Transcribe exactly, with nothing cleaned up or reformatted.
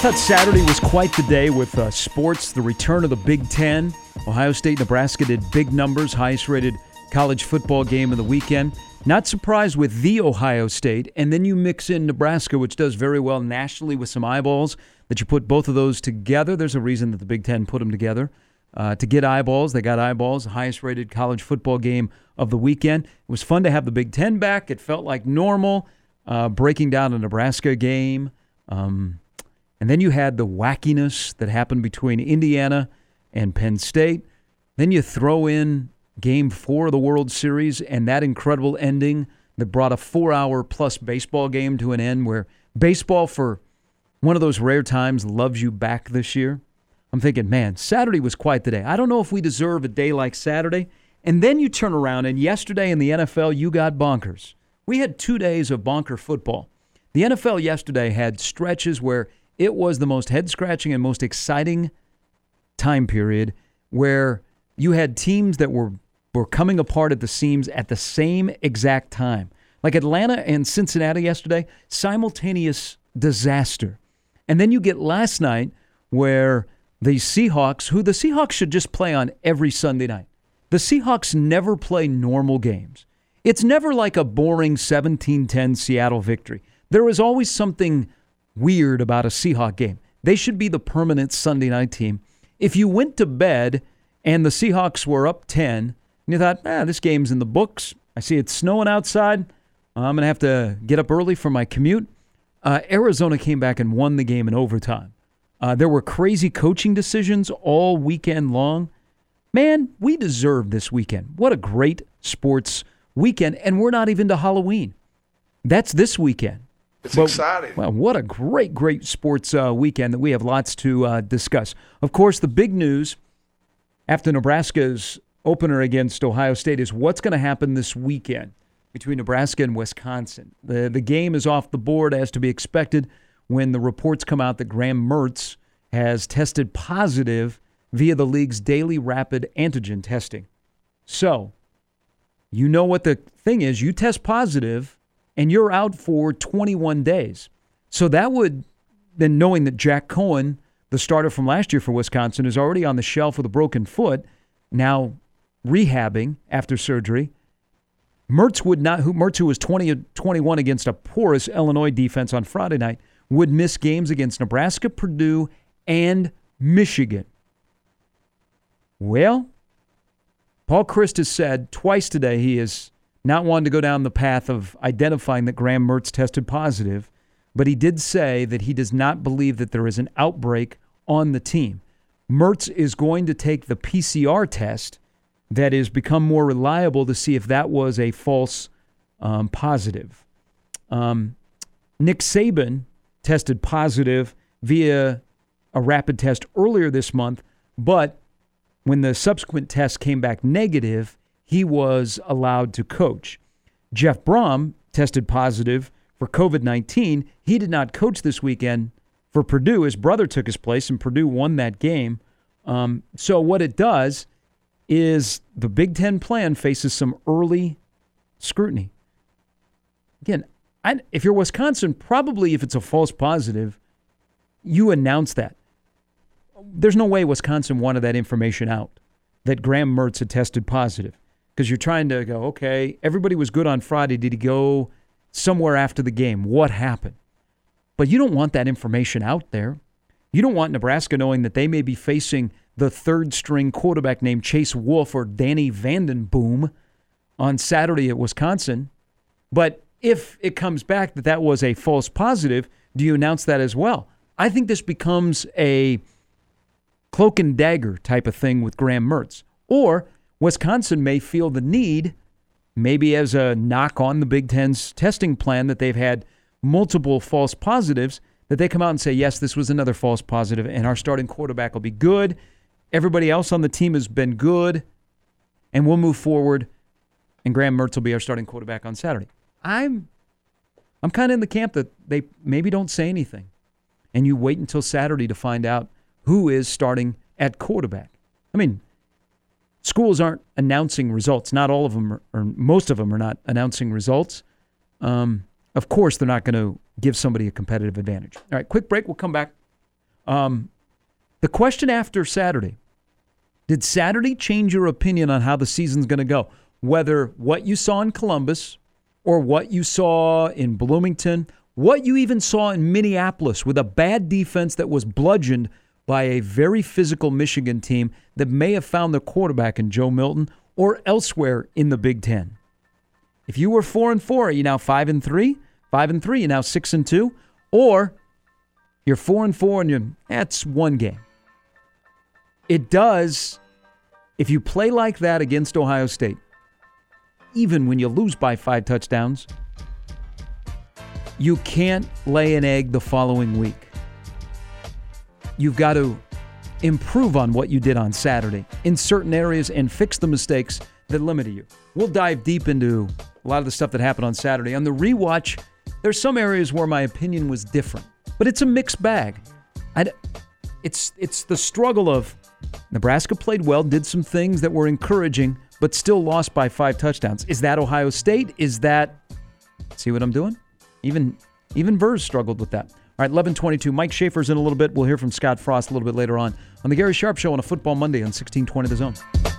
thought Saturday was quite the day with uh, sports, the return of the Big Ten. Ohio State, Nebraska did big numbers, highest-rated college football game of the weekend. Not surprised with the Ohio State, and then you mix in Nebraska, which does very well nationally with some eyeballs, that you put both of those together. There's a reason that the Big Ten put them together. Uh, to get eyeballs, they got eyeballs, highest-rated college football game of the weekend. It was fun to have the Big Ten back. It felt like normal, uh, breaking down a Nebraska game. Um, and then you had the wackiness that happened between Indiana and Penn State. Then you throw in Game four of the World Series and that incredible ending that brought a four-hour-plus baseball game to an end where baseball, for one of those rare times, loves you back this year. I'm thinking, man, Saturday was quite the day. I don't know if we deserve a day like Saturday. And then you turn around, and yesterday in the N F L, you got bonkers. We had two days of bonker football. The N F L yesterday had stretches where it was the most head-scratching and most exciting time period where you had teams that were, were coming apart at the seams at the same exact time. Like Atlanta and Cincinnati yesterday, simultaneous disaster. And then you get last night where the Seahawks, who the Seahawks should just play on every Sunday night. The Seahawks never play normal games. It's never like a boring seventeen ten Seattle victory. There is always something weird about a Seahawk game. They should be the permanent Sunday night team. If you went to bed and the Seahawks were up ten, and you thought, ah, this game's in the books. I see it's snowing outside. I'm going to have to get up early for my commute. Uh, Arizona came back and won the game in overtime. Uh, there were crazy coaching decisions all weekend long. Man, we deserve this weekend. What a great sports weekend, and we're not even to Halloween. That's this weekend. It's well, exciting. Well, what a great, great sports uh, weekend that we have lots to uh, discuss. Of course, the big news after Nebraska's opener against Ohio State is what's going to happen this weekend between Nebraska and Wisconsin. The, the game is off the board as to be expected when the reports come out that Graham Mertz has tested positive via the league's daily rapid antigen testing. So, you know what the thing is. You test positive, and you're out for twenty-one days. So that would, then knowing that Jack Cohen, the starter from last year for Wisconsin, is already on the shelf with a broken foot, now rehabbing after surgery. Mertz would not, who Mertz, who was twenty twenty-one against a porous Illinois defense on Friday night, would miss games against Nebraska, Purdue, and Michigan. Well, Paul Chryst has said twice today he is not wanting to go down the path of identifying that Graham Mertz tested positive, but he did say that he does not believe that there is an outbreak on the team. Mertz is going to take the P C R test that has become more reliable to see if that was a false um, positive. Um, Nick Saban tested positive via a rapid test earlier this month, but when the subsequent test came back negative, he was allowed to coach. Jeff Brom tested positive for covid nineteen. He did not coach this weekend for Purdue. His brother took his place, and Purdue won that game. Um, so what it does is the Big Ten plan faces some early scrutiny. Again, I, if you're Wisconsin, probably if it's a false positive, you announce that. There's no way Wisconsin wanted that information out, that Graham Mertz had tested positive. Because you're trying to go, okay, everybody was good on Friday. Did he go somewhere after the game? What happened? But you don't want that information out there. You don't want Nebraska knowing that they may be facing the third-string quarterback named Chase Wolf or Danny Vandenboom on Saturday at Wisconsin. But if it comes back that that was a false positive, do you announce that as well? I think this becomes a cloak and dagger type of thing with Graham Mertz. Or Wisconsin may feel the need, maybe as a knock on the Big Ten's testing plan that they've had multiple false positives, that they come out and say, yes, this was another false positive, and our starting quarterback will be good. Everybody else on the team has been good, and we'll move forward, and Graham Mertz will be our starting quarterback on Saturday. I'm I'm kind of in the camp that they maybe don't say anything, and you wait until Saturday to find out who is starting at quarterback. I mean, schools aren't announcing results. Not all of them, are, or most of them are not announcing results. Um, of course, they're not going to give somebody a competitive advantage. All right, quick break. We'll come back. Um, the question after Saturday, did Saturday change your opinion on how the season's going to go? Whether what you saw in Columbus or what you saw in Bloomington, what you even saw in Minneapolis with a bad defense that was bludgeoned by a very physical Michigan team that may have found their quarterback in Joe Milton or elsewhere in the Big Ten. If you were four and four, are you now five and three? Five and three, you're now six and two? Or you're four and four and you're, that's one game. It does, if you play like that against Ohio State, even when you lose by five touchdowns, you can't lay an egg the following week. You've got to improve on what you did on Saturday in certain areas and fix the mistakes that limited you. We'll dive deep into a lot of the stuff that happened on Saturday. On the rewatch, there's some areas where my opinion was different, but it's a mixed bag. I'd, it's it's the struggle of Nebraska played well, did some things that were encouraging, but still lost by five touchdowns. Is that Ohio State? Is that, see what I'm doing? Even even Verz struggled with that. All right, eleven twenty-two. Mike Schaefer's in a little bit. We'll hear from Scott Frost a little bit later on on the Gary Sharp Show on a Football Monday on sixteen twenty The Zone.